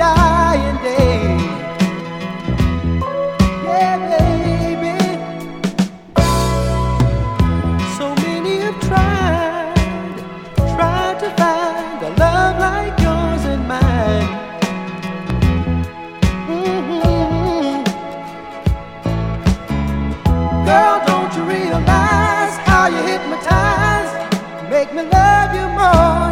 dying day. Yeah, baby. So many have tried to find a love like yours and mine. Girl, don't you realize how you hypnotize, make me love you more